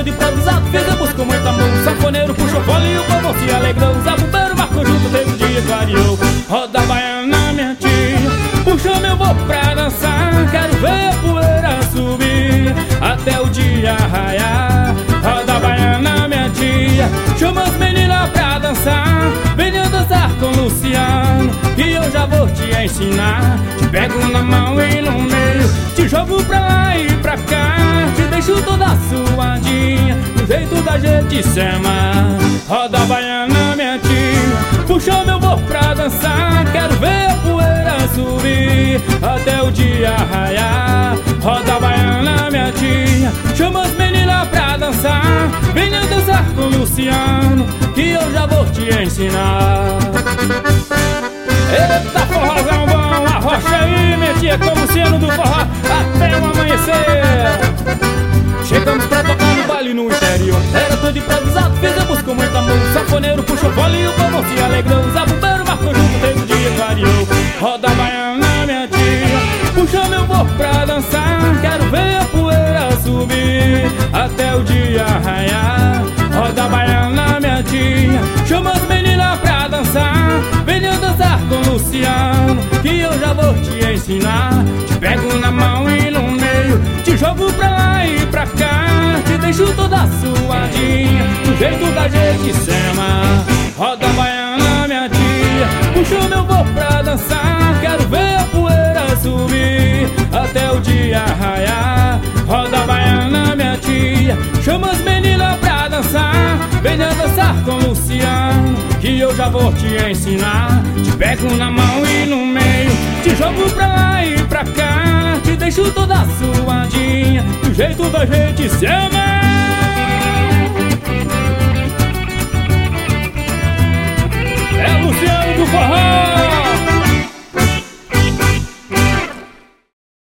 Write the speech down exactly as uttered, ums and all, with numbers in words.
todo improvisado, fizemos com muita mão. O sanfoneiro puxou fole e o povo se alegrou. O zabumbeiro marcou junto, teve um dia clareou. Roda a baiana, minha tia, puxa meu voo pra dançar. Quero ver a poeira subir até o dia raiar. Roda a baiana, minha tia, chama as meninas pra dançar. Venha dançar com o Luciano, que eu já vou te ensinar. Te pego na mão e no meio, te jogo pra lá e pra cá. Te deixo toda suadinha, do jeito da gente se amar. Roda a baiana, minha tia, puxa meu voo pra dançar. Quero ver a poeira subir até o dia raiar. Roda a baiana, minha tia, chama as meninas pra dançar. Venha dançar com o Luciano, que eu já vou te ensinar. Eita, forrozão bom, arrocha aí, minha tia, com o Luciano do forró até o amanhecer. Chegamos pra tocar no baile no interior. Era tudo improvisado, fizemos com muita mão. O sanfoneiro puxou fole e o povo se alegrou. O zabumbeiro marcou junto, teve um dia clareou. Roda a baiana, minha tia, puxa meu voo pra dançar. Quero ver a poeira subir até o dia raiar. Roda a baiana, minha tia, chama as meninas pra dançar. Venha dançar com o Luciano, que eu já vou te ensinar. Te pego na mão e no meio, te jogo pra lá e pra cá. Te deixo toda suadinha, do jeito da gente se ama. Roda a baiana, minha tia, puxa meu voo pra dançar. Quero ver a poeira subir até o dia raiar. Roda a baiana, minha tia, chama as meninas pra dançar. Venha dançar com o Luciano, que eu já vou te ensinar. Te pego na mão e no meio, te jogo pra lá e pra cá. Te deixo toda suadinha, do jeito da gente se ama.